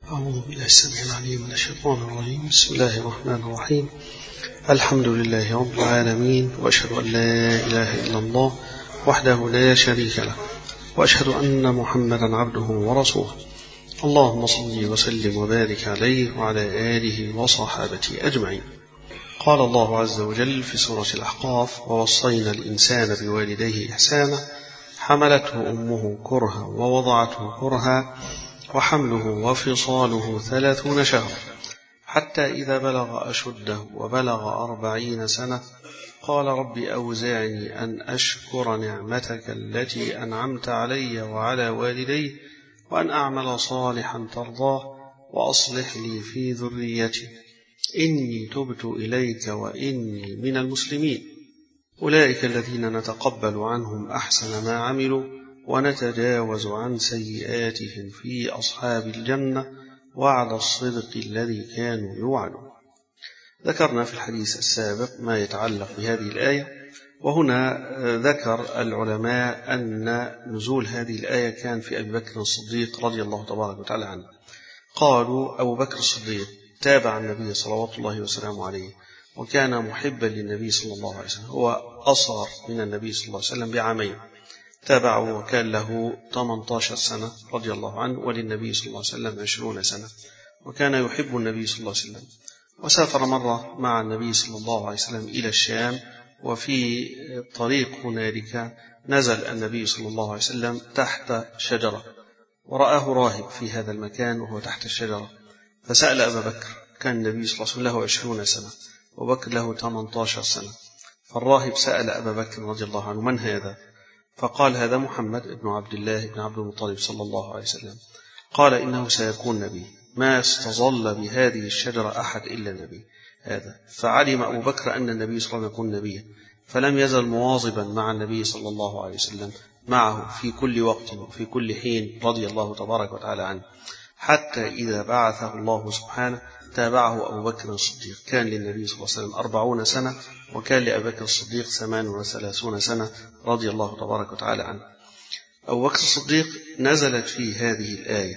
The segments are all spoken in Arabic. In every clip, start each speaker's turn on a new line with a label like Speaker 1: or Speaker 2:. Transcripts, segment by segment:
Speaker 1: أعوذ بالله السميع العليم من الشيطان الرجيم. بسم الله الرحمن الرحيم. الحمد لله رب العالمين، وأشهد أن لا إله إلا الله وحده لا شريك له، وأشهد أن محمدا عبده ورسوله. اللهم صل وسلم وبارك عليه وعلى آله وصحابته أجمعين. قال الله عز وجل في سورة الأحقاف: ووصينا الإنسان بوالديه إحسانا حملته أمه كرها ووضعته كرها وحمله وفصاله 30 شهرا حتى إذا بلغ أشده وبلغ 40 سنة قال رب أوزعني أن أشكر نعمتك التي أنعمت علي وعلى والدي وأن أعمل صالحا ترضاه وأصلح لي في ذريتي إني تبت إليك وإني من المسلمين. أولئك الذين نتقبل عنهم أحسن ما عملوا ونتجاوز عن سيئاتهم في أصحاب الجنة وعد الصدق الذي كانوا يوعدون. ذكرنا في الحديث السابق ما يتعلق بهذه الآية، وهنا ذكر العلماء أن نزول هذه الآية كان في أبي بكر الصديق رضي الله تبارك وتعالى عنه. قالوا أبو بكر الصديق تابع النبي صلوات الله وسلامه عليه، وكان محبا للنبي صلى الله عليه وسلم، هو أصغر من النبي صلى الله عليه وسلم بعامين، تابعه وكان له 18 سنة رضي الله عنه، وللنبي صلى الله عليه وسلم 20 سنة، وكان يحب النبي صلى الله عليه وسلم. وسافر مرة مع النبي صلى الله عليه وسلم إلى الشام، وفي الطريق هنالك نزل النبي صلى الله عليه وسلم تحت شجرة، ورآه راهب في هذا المكان وهو تحت الشجرة، فسأل أبا بكر. كان النبي صلى الله عليه وسلم له 20 سنة وبكر له 18 سنة، فالراهب سأل أبا بكر رضي الله عنه: من هذا؟ فقال: هذا محمد بن عبد الله بن عبد المطلب صلى الله عليه وسلم. قال: إنه سيكون نبي، ما استظل بهذه الشجرة أحد إلا النبي هذا. فعلم أبو بكر أن النبي صلى الله عليه وسلم يكون نبيا، فلم يزل مواظبا مع النبي صلى الله عليه وسلم معه في كل وقت وفي كل حين رضي الله تبارك وتعالى عنه، حتى إذا بعثه الله سبحانه تابعه أبو بكر الصديق. كان للنبي صلى الله عليه وسلم 40 سنة، وكان لأبي بكر الصديق 38 سنة رضي الله تبارك وتعالى عنه. أبو بكر الصديق نزلت فيه هذه الآية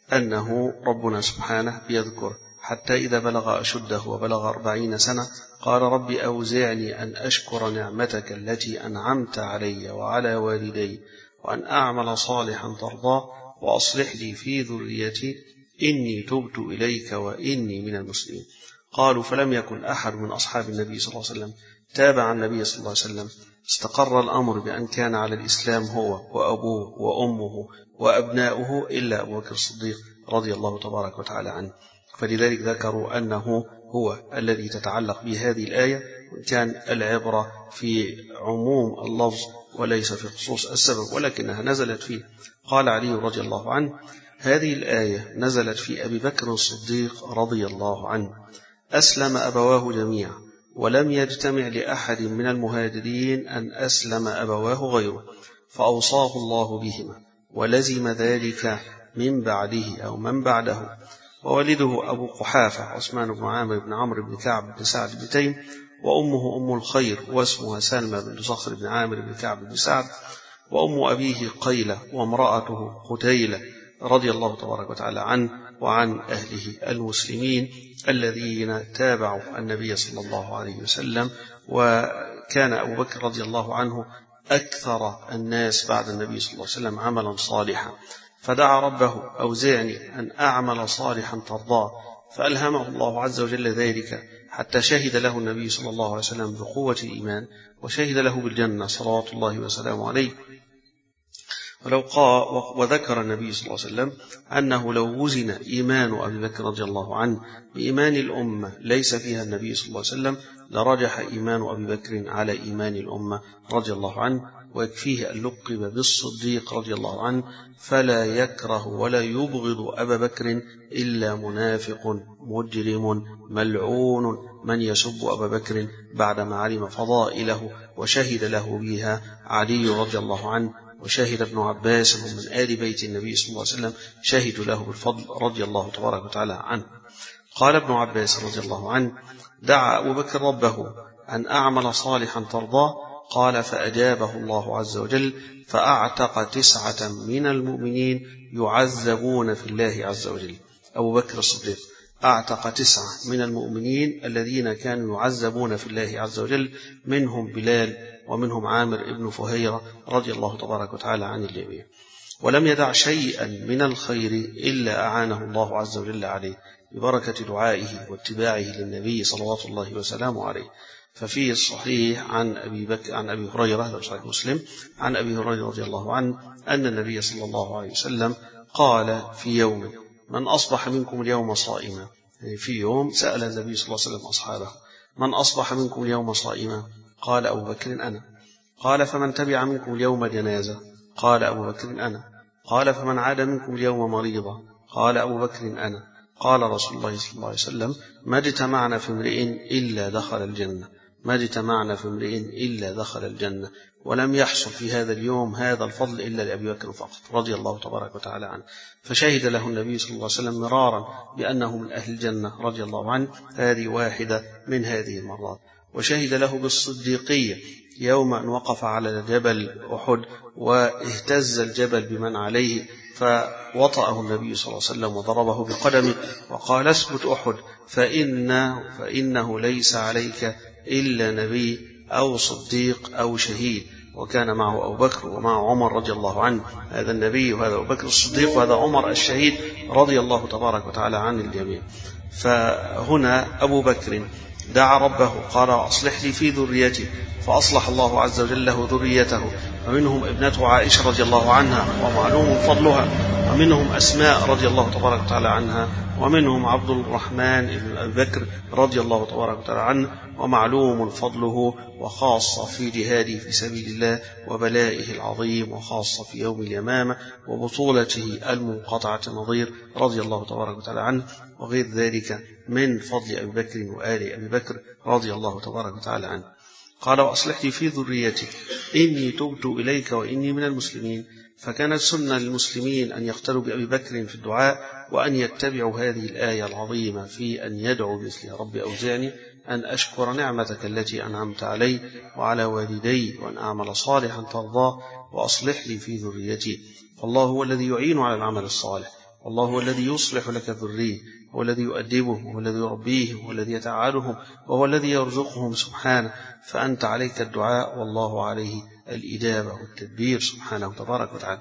Speaker 1: أنه ربنا سبحانه بيذكر: حتى إذا بلغ أشده وبلغ 40 سنة قال رب أوزعني أن أشكر نعمتك التي أنعمت علي وعلى والدي وأن أعمل صالحا ترضاه وأصلح لي في ذريتي إني تبت إليك وإني من المسلمين. قالوا: فلم يكن أحد من أصحاب النبي صلى الله عليه وسلم تابع النبي صلى الله عليه وسلم استقر الأمر بأن كان على الإسلام هو وأبوه وأمه وأبناؤه إلا أبو بكر الصديق رضي الله تبارك وتعالى عنه. فلذلك ذكروا أنه هو الذي تتعلق بهذه الآية، وكان العبرة في عموم اللفظ وليس في خصوص السبب، ولكنها نزلت فيه. قال علي رضي الله عنه: هذه الآية نزلت في أبي بكر الصديق رضي الله عنه، أسلم أبواه جميعا، ولم يجتمع لأحد من المهاجرين أن أسلم أبواه غيره، فأوصاه الله بهما، ولزم ذلك من بعده أو من بعده. وولده أبو قحافة عثمان بن عامر بن عمرو بن كعب بن سعد بن تيم، وأمه أم الخير واسمها سلمى بن صخر بن عامر بن كعب بن سعد، وأم أبيه قيلة وامرأته قتيلة رضي الله تبارك وتعالى عنه وعن أهله المسلمين الذين تابعوا النبي صلى الله عليه وسلم. وكان أبو بكر رضي الله عنه أكثر الناس بعد النبي صلى الله عليه وسلم عملا صالحا، فدعا ربه: أوزعني أن أعمل صالحا ترضاه، فألهمه الله عز وجل ذلك، حتى شهد له النبي صلى الله عليه وسلم بقوة الإيمان، وشهد له بالجنة صلوات الله وسلامه عليه. وذكر النبي صلى الله عليه وسلم أنه لو وزن إيمان أبي بكر رضي الله عنه بإيمان الأمة ليس فيها النبي صلى الله عليه وسلم لرجح إيمان أبي بكر على إيمان الأمة رضي الله عنه. ويكفيه أن لقب بالصديق رضي الله عنه، فلا يكره ولا يبغض أبا بكر إلا منافق مجرم ملعون من يسب أبا بكر بعدما علم فضائله وشهد له بها علي رضي الله عنه، وشهد ابن عباس وهم من آل بيت النبي صلى الله عليه وسلم شهدوا له بالفضل رضي الله تبارك وتعالى عنه. قال ابن عباس رضي الله عنه: دعا أبو بكر ربه أن أعمل صالحا ترضاه، قال: فأجابه الله عز وجل فأعتق 9 من المؤمنين يعذبون في الله عز وجل، أبو بكر الصديق أعتق 9 من المؤمنين الذين كانوا يعذبون في الله عز وجل، منهم بلال ومنهم عامر ابن فهيرة رضي الله تبارك وتعالى عن الجميع. ولم يدع شيئا من الخير إلا أعانه الله عز وجل عليه ببركة دعائه واتباعه للنبي صلوات الله وسلامه عليه. ففي الصحيح عن أبي هريرة صحيح مسلم عن أبي هريرة رضي الله عنه أن النبي صلى الله عليه وسلم قال في يوم: من أصبح منكم اليوم صائما. يعني في يوم سأل النبي صلى الله عليه وسلم أصحابه: من أصبح منكم اليوم صائما؟ قال أبو بكر: أنا. قال: فمن تبع منكم اليوم جنازة؟ قال أبو بكر: أنا. قال: فمن عاد منكم اليوم مريضا؟ قال أبو بكر: أنا. قال رسول الله صلى الله عليه وسلم: ما اجتمعنا في امرئ إلا دخل الجنة، ما اجتمعنا في امرئ إلا دخل الجنة. ولم يحصل في هذا اليوم هذا الفضل إلا لأبي بكر فقط رضي الله تبارك وتعالى عنه. فشهد له النبي صلى الله عليه وسلم مرارا بأنه من أهل الجنة رضي الله عنه، هذه واحدة من هذه المرات. وشهد له بالصديقية يوم أن وقف على جبل أحد واهتز الجبل بمن عليه، فوطأه النبي صلى الله عليه وسلم وضربه بقدمه وقال: اثبت أحد فإنه ليس عليك إلا نبي أو صديق أو شهيد. وكان معه أبو بكر ومعه عمر رضي الله عنه، هذا النبي وهذا أبو بكر الصديق وهذا عمر الشهيد رضي الله تبارك وتعالى عن الجميع. فهنا أبو بكر دعا ربه قال: أصلح لي في ذريتي، فأصلح الله عز وجل له ذريته، ومنهم ابنته عائشة رضي الله عنها ومعلوم فضلها، ومنهم أسماء رضي الله تبارك وتعالى عنها، ومنهم عبد الرحمن بن أبي بكر رضي الله تبارك وتعالى عنه ومعلوم فضله، وخاصة في جهاده في سبيل الله وبلائه العظيم، وخاصة في يوم اليمامة وبطولته المنقطعة النظير رضي الله تبارك وتعالى عنه، وغير ذلك من فضل أبي بكر وآل أبي بكر رضي الله تبارك وتعالى عنه. قال: وأصلح لي في ذريتي إني تبت إليك وإني من المسلمين. فكانت سنة للمسلمين أن يقتدوا بأبي بكر في الدعاء، وأن يتبعوا هذه الآية العظيمة في أن يدعوا مثلها: رب أوزعني أن أشكر نعمتك التي أنعمت علي وعلى والدي وأن أعمل صالحا ترضاه وأصلح لي في ذريتي. فالله هو الذي يعين على العمل الصالح، والله هو الذي يصلح لك الذرية، هو الذي يؤدبهم، هو الذي يربيهم، هو الذي يتعالهم، وهو الذي يرزقهم سبحانه. فأنت عليك الدعاء والله عليه الإجابة والتدبير سبحانه تبارك وتعالى.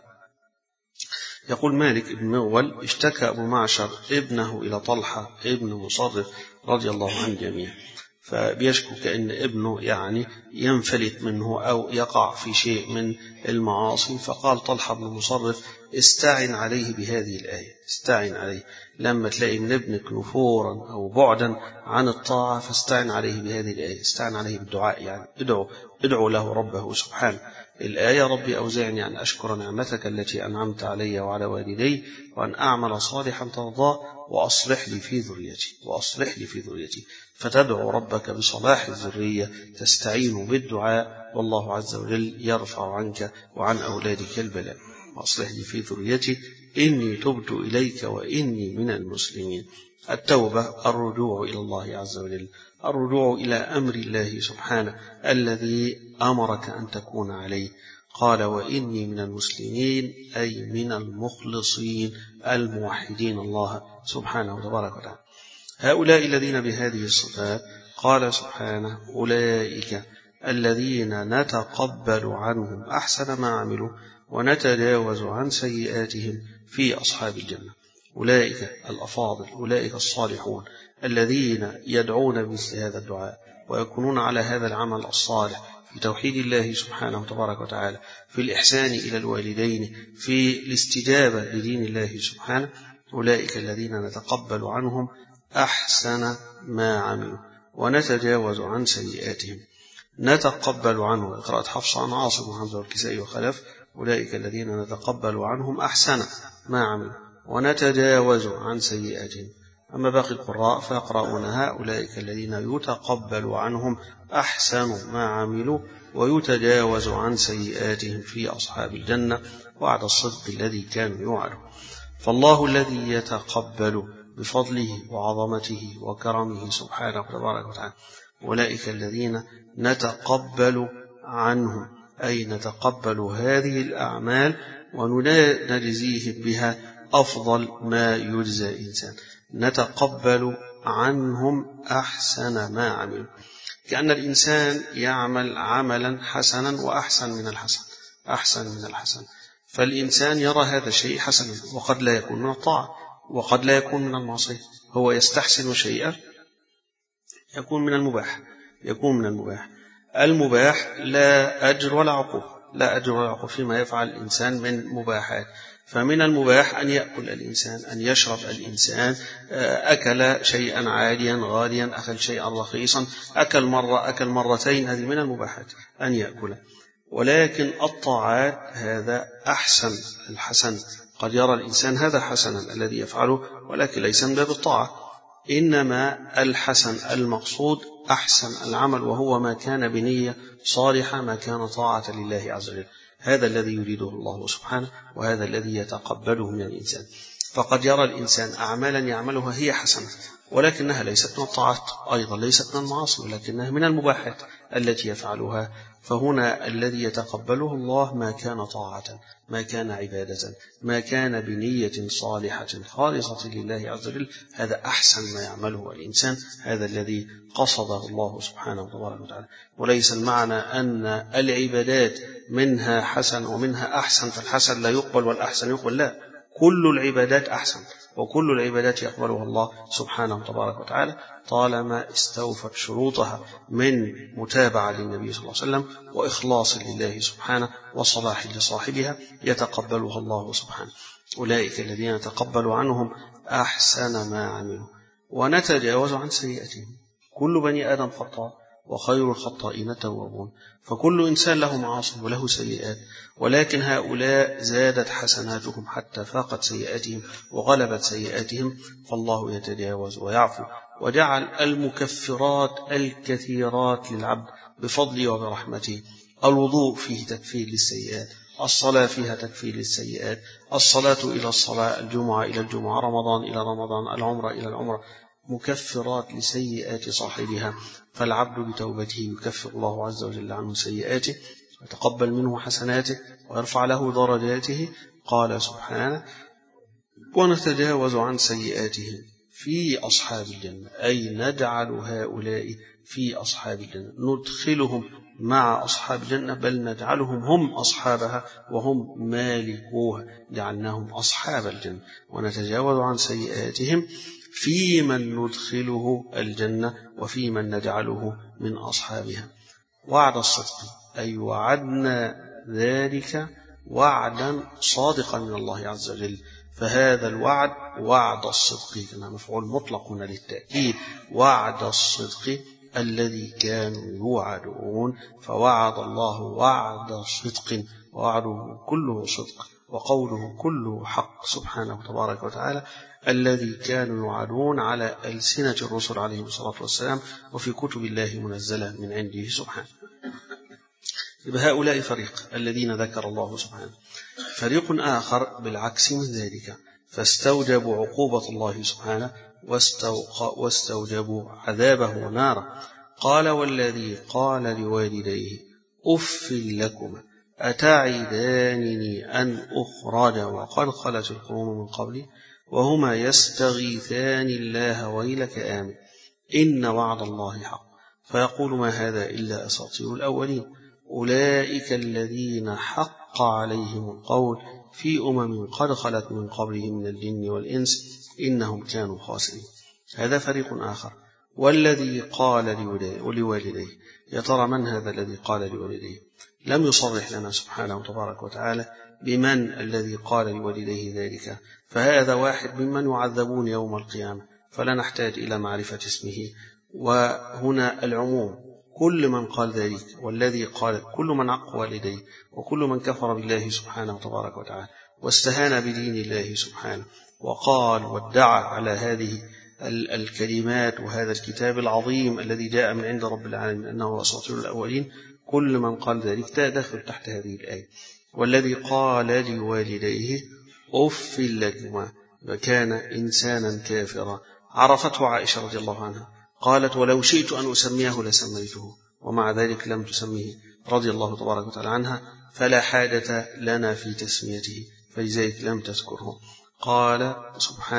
Speaker 1: يقول مالك بن مغول: اشتكى أبو معشر ابنه إلى طلحة ابن مصرف رضي الله عن الجميع، فبيشكو كأن ابنه يعني ينفلت منه أو يقع في شيء من المعاصي. فقال طلحة بن مصرف: استعن عليه بهذه الآية، استعن عليه لما تلاقي من ابنك نفورا أو بعدا عن الطاعة، فاستعن عليه بهذه الآية، استعن عليه بالدعاء، يعني ادعو له ربه سبحانه. الآية: ربي أوزعني أن أشكر نعمتك التي أنعمت علي وعلى والدي وأن أعمل صالحا ترضاه وأصلح لي في ذريتي، وأصلح لي في ذريتي. فتدعو ربك بصلاح الذرية، تستعين بالدعاء، والله عز وجل يرفع عنك وعن أولادك البلاء. وأصلح لي في ذريتي إني تبت إليك وإني من المسلمين. التوبة الرجوع إلى الله عز وجل، الرجوع إلى أمر الله سبحانه الذي أمرك أن تكون عليه. قال: وإني من المسلمين، أي من المخلصين الموحدين الله سبحانه وتبارك وتعالى. هؤلاء الذين بهذه الصفات قال سبحانه: أولئك الذين نتقبل عنهم أحسن ما عملوا ونتجاوز عن سيئاتهم في أصحاب الجنة. أولئك الأفاضل، أولئك الصالحون الذين يدعون بمثل هذا الدعاء ويكونون على هذا العمل الصالح في توحيد الله سبحانه وتبارك وتعالى، في الإحسان إلى الوالدين، في الاستجابة لدين الله سبحانه. أولئك الذين نتقبل عنهم أحسن ما عملوا ونتجاوز عن سيئاتهم. نتقبل عنه قراءة حفص عن عاصم وحمزة والكسائي وخلف: أولئك الذين نتقبل عنهم أحسن ما عملوا ونتجاوز عن سيئاتهم. أما باقي القراء فيقرؤونها: أولئك الذين يتقبل عنهم أحسن ما عملوا ويتجاوز عن سيئاتهم في أصحاب الجنة وعد الصدق الذي كانوا يوعدون. فالله الذي يتقبل بفضله وعظمته وكرمه سبحانه وتبارك وتعالى. أولئك الذين نتقبل عنهم، أي نتقبل هذه الأعمال ونجزيهم بها أفضل ما يجزى إنسان. نتقبل عنهم أحسن ما عملوا. كأن الإنسان يعمل عملا حسنا وأحسن من الحسن، أحسن من الحسن، فالإنسان يرى هذا الشيء حسنا، وقد لا يكون من الطاعة وقد لا يكون من المعصية. هو يستحسن شيئا يكون من المباح، يكون من المباح. المباح لا أجر ولا عقوبة، لا أجر ولا عقوبة فيما يفعل الإنسان من مباحات. فمن المباح أن يأكل الإنسان، أن يشرب الإنسان، أكل شيئا عاليا غاليا، أكل شيئا رخيصا، أكل مرة، أكل مرتين، هذه من المباحات أن يأكل. ولكن الطاعات هذا أحسن الحسن، قد يرى الإنسان هذا حسنا الذي يفعله، ولكن ليس من باب الطاعة، إنما الحسن المقصود أحسن العمل، وهو ما كان بنية صالحة، ما كان طاعة لله عز وجل. هذا الذي يريده الله سبحانه، وهذا الذي يتقبله من الإنسان. فقد يرى الإنسان أعمالا يعملها هي حسنة، ولكنها ليست من الطاعات، أيضا ليست من المعاصي، ولكنها من المباحات التي يفعلها. فهنا الذي يتقبله الله ما كان طاعة، ما كان عبادة، ما كان بنية صالحة خالصة لله عز وجل، هذا أحسن ما يعمله الإنسان، هذا الذي قصده الله سبحانه وتعالى. وليس المعنى أن العبادات منها حسن ومنها أحسن، فالحسن لا يقبل والأحسن يقبل، لا، كل العبادات أحسن، وكل العبادات يقبلها الله سبحانه وتعالى طالما استوفت شروطها من متابعة للنبي صلى الله عليه وسلم وإخلاص لله سبحانه وصلاح لصاحبها، يتقبلها الله سبحانه. أولئك الذين نتقبل عنهم أحسن ما عملوا ونتجاوز عن سيئاتهم. كل بني آدم خطاء، وخير الخطائين التوابون. فكل إنسان له معاصي وله سيئات، ولكن هؤلاء زادت حسناتهم حتى فاقت سيئاتهم وغلبت سيئاتهم، فالله يتجاوز ويعفو، وجعل المكفرات الكثيرات للعبد بفضله وبرحمته. الوضوء فيه تكفير للسيئات، الصلاة فيها تكفير للسيئات، الصلاة إلى الصلاة، الجمعة إلى الجمعة، رمضان إلى رمضان، العمرة إلى العمرة، مكفرات لسيئات صاحبها. فالعبد بتوبته يكفر الله عز وجل عنه سيئاته ويتقبل منه حسناته ويرفع له درجاته. قال سبحانه: ونتجاوز عن سيئاتهم في أصحاب الجنة، أي نجعل هؤلاء في أصحاب الجنة، ندخلهم مع أصحاب الجنة، بل نجعلهم هم أصحابها وهم مالكوها، جعلناهم أصحاب الجنة. ونتجاوز عن سيئاتهم في من ندخله الجنة وفي من نجعله من أصحابها. وعد الصدق، أي وعدنا ذلك وعدا صادقا من الله عز وجل. فهذا الوعد وعد الصدق، كما مفعول مطلق للتأكيد، وعد الصدق الذي كانوا يوعدون. فوعد الله وعد صدق، ووعده كله صدق، وقوله كله حق سبحانه تبارك وتعالى، الذي كانوا يوعدون على ألسنة الرسل عليهم الصلاة والسلام وفي كتب الله منزلة من عنده سبحانه. هؤلاء فريق الذين ذكر الله سبحانه. فريق آخر بالعكس من ذلك، فاستوجبوا عقوبة الله سبحانه واستوجبوا عذابه وناره. قال: والذي قال لوالديه أف لكما أتعدانني أن أخرج وقد خلت القرون من قبلي وهما يستغيثان الله ويلك آمن إن وعد الله حق. فيقول: ما هذا إلا أساطير الأولين، أولئك الذين حق عليهم القول في أمم قد خلت من قبلهم من الجن والإنس إنهم كانوا خاسرين. هذا فريق آخر. والذي قال لوالديه، يا ترى من هذا الذي قال لوالديه؟ لم يصرح لنا سبحانه وتبارك وتعالى بمن الذي قال لوالديه ذلك، فهذا واحد ممن يعذبون يوم القيامة، فلا نحتاج إلى معرفة اسمه. وهنا العموم، كل من قال ذلك، والذي قال كل من عق والديه، وكل من كفر بالله سبحانه وتبارك وتعالى واستهان بدين الله سبحانه وقال وادعى على هذه الكلمات وهذا الكتاب العظيم الذي جاء من عند رب العالمين أنه أساطير الأولين، كل من قال ذلك داخل تحت هذه الآية. والذي قال لوالديه أف لكما، وكان إنسانا كافرا. عرفته عائشة رضي الله عنها، قالت: ولو شئت أن أسميه لسميته، ومع ذلك لم تسميه رضي الله تبارك وتعالى عنها، فلا حاجة لنا في تسميته، فلذلك لم تذكره. قال سبحانه: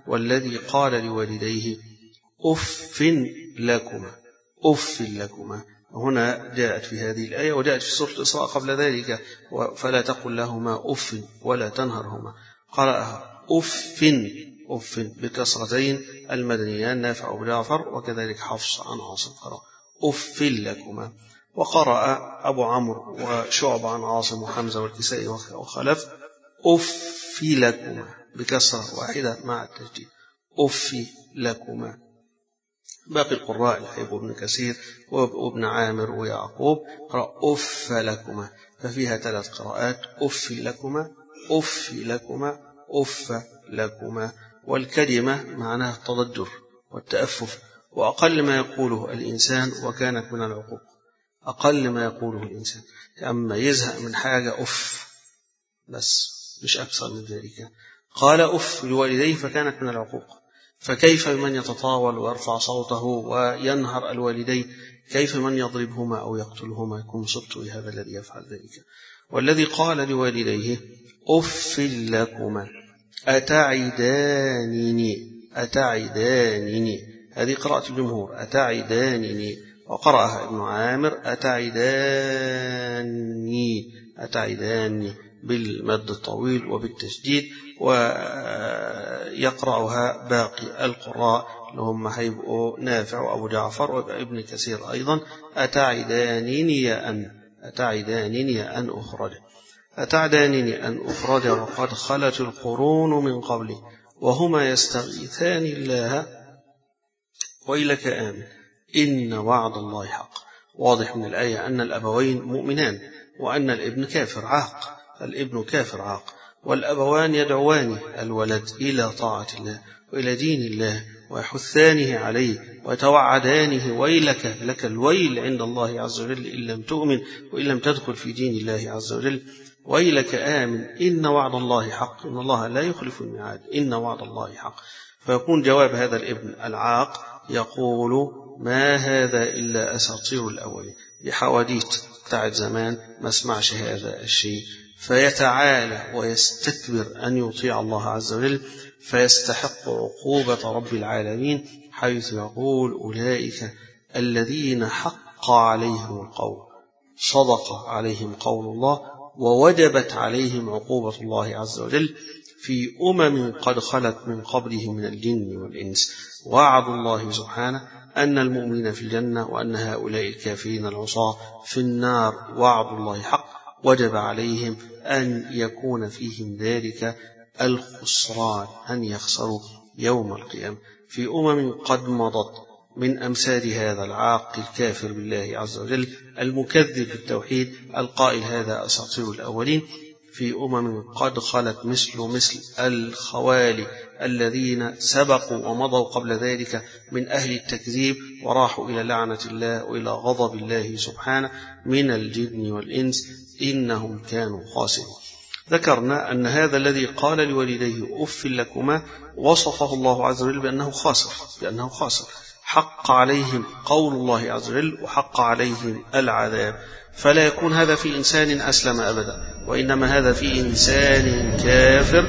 Speaker 1: والذي قال لوالديه أف لكما. أف لكما هنا جاءت في هذه الآية، وجاءت في سورة الإسراء قبل ذلك فلا تقل لهما أف ولا تنهرهما. قرأها أف بكسرتين المدنيان نافع وابو جعفر، وكذلك حفص عن عاصم قرأ أف لكما. وقرأ أبو عمرو وشعب عن عاصم وحمزة والكسائي وخلف أف لكما بكسرة واحدة مع التشديد أف لكما. باقي القراء الحيب وابن كثير وابن عامر ويعقوب قرأ أف لكما، ففيها 3 قراءات أف لكما أف لكما أف لكما. والكلمة معناها التضجر والتأفف، وأقل ما يقوله الإنسان وكانت من العقوق. أقل ما يقوله الإنسان أما يزهق من حاجة أف بس، مش أكثر من ذلك. قال أف لوالديه فكانت من العقوق، فكيف من يتطاول ويرفع صوته وينهر الوالدين؟ كيف من يضربهما أو يقتلهما؟ يكون صبت لهذا الذي يفعل ذلك. والذي قال لوالديه أف لكما أتعدانني، هذه قراءة الجمهور أتعدانني، وقرأها ابن عامر أتعداني بالمد الطويل وبالتشديد، ويقرأها باقي القراء لهم هيبقوا نافع وأبو جعفر وابن كثير أيضا أتعدانني أن أخرج وقد خلت القرون من قبلي وهما يستغيثان الله ويلك آمن إن وعد الله حق. واضح من الآية أن الأبوين مؤمنان، وأن الابن كافر عاق، والأبوان يدعوان الولد إلى طاعة الله وإلى دين الله ويحثانه عليه ويتوعدانه ويلك لك الويل عند الله عز وجل إن لم تؤمن وإن لم تدخل في دين الله عز وجل. ويلك آمن إن وعد الله حق إن الله لا يخلف الميعاد إن وعد الله حق. فيكون جواب هذا الابن العاق يقول ما هذا إلا أساطير الأولين، بحواديت بتاعت زمان ما اسمعش هذا الشيء، فيتعالى ويستكبر أن يطيع الله عز وجل فيستحق عقوبة رب العالمين، حيث يقول أولئك الذين حق عليهم القول صدق عليهم قول الله ووجبت عليهم عقوبة الله عز وجل في قد خلت من قبلهم من الجن والإنس. وعد الله سبحانه أن المؤمنين في الجنة وأن هؤلاء الكافرين العصاة في النار. وعد الله حق، وجب عليهم أن يكون فيهم ذلك الخسران، أن يخسروا يوم القيامة. في قد مضت من أمثال هذا العاق الكافر بالله عز وجل المكذب بالتوحيد القائل هذا أساطير الأولين، في قد خلت مثل الخوالي الذين سبقوا ومضوا قبل ذلك من أهل التكذيب وراحوا إلى لعنة الله وإلى غضب الله سبحانه من الجن والإنس إنهم كانوا خاسرين. ذكرنا أن هذا الذي قال لوالديه أف لكما وصفه الله عز وجل بأنه خاسر، حق عليهم قول الله عز وجل وحق عليهم العذاب. فلا يكون هذا في إنسان أسلم أبدا، وإنما هذا في إنسان كافر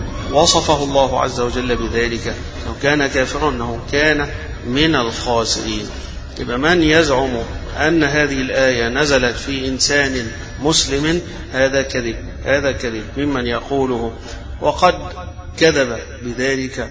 Speaker 1: وصفه الله عز وجل بذلك. لو كان كافرا أنه كان من الخاسرين. يبقى من يزعم أن هذه الآية نزلت في إنسان مسلم هذا كذب ممن يقوله، وقد كذب بذلك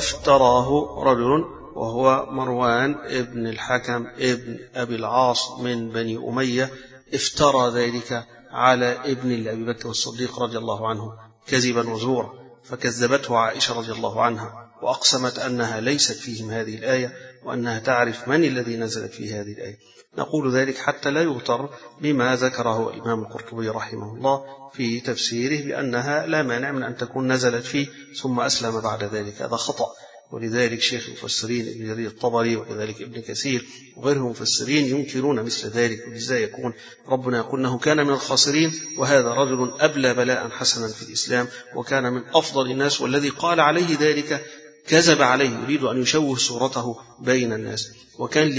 Speaker 1: وافتراه رجل وهو مروان ابن الحكم ابن أبي العاص من بني أمية، افترى ذلك على ابن لأبي بكر الصديق رضي الله عنه كذبا وزورا، فكذبته عائشة رضي الله عنها وأقسمت أنها ليست فيهم هذه الآية وأنها تعرف من الذي نزلت في هذه الآية. نقول ذلك حتى لا يغتر بما ذكره الإمام القرطبي رحمه الله في تفسيره بأنها لا مانع من أن تكون نزلت فيه ثم أسلم بعد ذلك، هذا خطأ. ولذلك شيخ المفسرين ابن جرير الطبري وكذلك ابن كثير وغيرهم مفسرين ينكرون مثل ذلك. وإزاي يكون ربنا يقول أنه كان من الخاسرين وهذا رجل أبلى بلاء حسنا في الإسلام وكان من أفضل الناس، والذي قال عليه ذلك كذب عليه يريد أن يشوه صورته بين الناس، وكان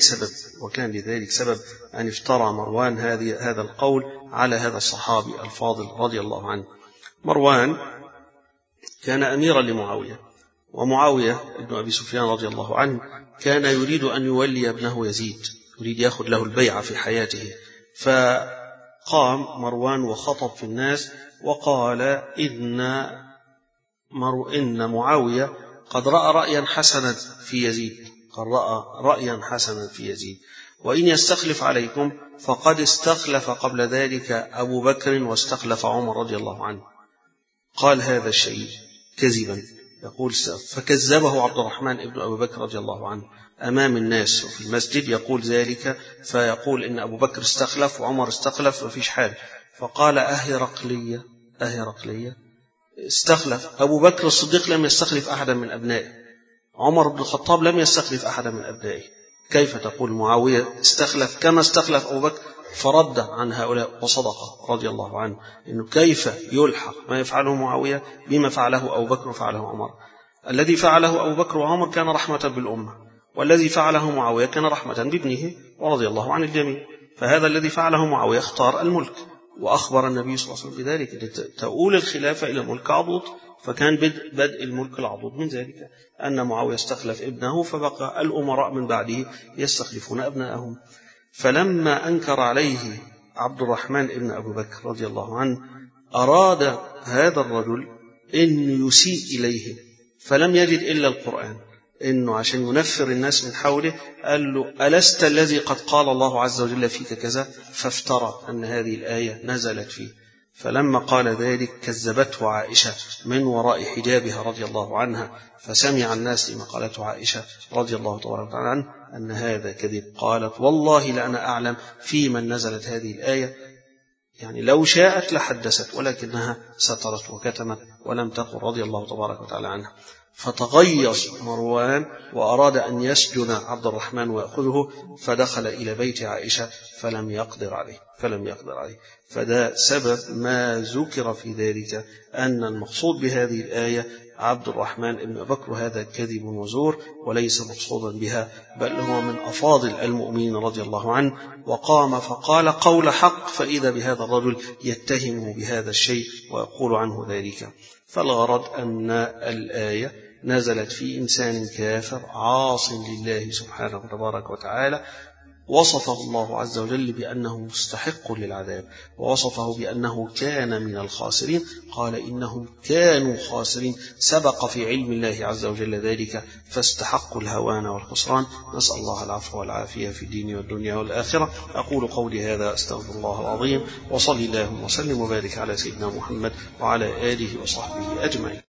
Speaker 1: لذلك سبب أن افترى مروان هذا القول على هذا الصحابي الفاضل رضي الله عنه. مروان كان أميرا لمعاوية، ومعاوية بن أبي سفيان رضي الله عنه كان يريد أن يولي ابنه يزيد، يريد يأخذ له البيعة في حياته، فقام مروان وخطب في الناس وقال إن معاوية قد رأى رأيا حسنا في يزيد، قد رأى رأيا حسنا في يزيد، وإن يستخلف عليكم فقد استخلف قبل ذلك أبو بكر واستخلف عمر رضي الله عنه. قال هذا الشيء كذبا، يقول فكذبه عبد الرحمن ابن أبي بكر رضي الله عنه أمام الناس وفي المسجد، يقول ذلك، فيقول إن أبو بكر استخلف وعمر استخلف وفيش حال. فقال أهرقلية استخلف، أبو بكر الصديق لم يستخلف أحدا من أبنائه، عمر بن الخطاب لم يستخلف أحدا من أبنائه، كيف تقول معاوية استخلف كما استخلف أبو بكر؟ فرد عن هؤلاء وصدق رضي الله عنه، إنه كيف يلحق ما يفعله معاوية بما فعله أبو بكر وفعله عمر. الذي فعله أبو بكر وعمر كان رحمة بالأمة، والذي فعله معاوية كان رحمة بابنه ورضي الله عن الجميع. فهذا الذي فعله معاوية اختار الملك، وأخبر النبي صلى الله عليه وسلم بذلك، تؤول الخلافة إلى ملك عضوض، فكان بدء الملك العضوض من ذلك أن معاوية استخلف ابنه، فبقى الأمراء من بعده يستخلفون أبنائهم. فلما أنكر عليه عبد الرحمن ابن أبي بكر رضي الله عنه أراد هذا الرجل أن يسيء إليه، فلم يجد إلا القرآن، إنه عشان ينفر الناس من حوله قال له ألست الذي قد قال الله عز وجل فيك كذا؟ فافترى أن هذه الآية نزلت فيه. فلما قال ذلك كذبته عائشة من وراء حجابها رضي الله عنها، فسمع الناس لما قالته عائشة رضي الله تعالى عنها أن هذا كذب. قالت والله لأنا أعلم في من نزلت هذه الآية، يعني لو شاءت لحدثت، ولكنها سترت وكتمت ولم تقل رضي الله تبارك وتعالى عنها. فتغيظ مروان وأراد أن يسجن عبد الرحمن ويأخذه، فدخل إلى بيت عائشة فلم يقدر عليه. فده سبب ما ذكر في ذلك، أن المقصود بهذه الآية عبد الرحمن بن بكر، هذا كذب وزور وليس مقصودا بها، بل هو من أفاضل المؤمنين رضي الله عنه، وقام فقال قول حق، فإذا بهذا الرجل يتهمه بهذا الشيء ويقول عنه ذلك. فالغرض أن الآية نزلت في إنسان كافر عاص لله سبحانه تبارك وتعالى، وصفه الله عز وجل بأنه مستحق للعذاب، ووصفه بأنه كان من الخاسرين. قال إنهم كانوا خاسرين، سبق في علم الله عز وجل ذلك، فاستحقوا الهوان والخسران. نسأل الله العفو والعافية في الدين والدنيا والآخرة. أقول قولي هذا أستغفر الله العظيم، وصلي اللهم وسلم وبارك على سيدنا محمد وعلى آله وصحبه أجمعين.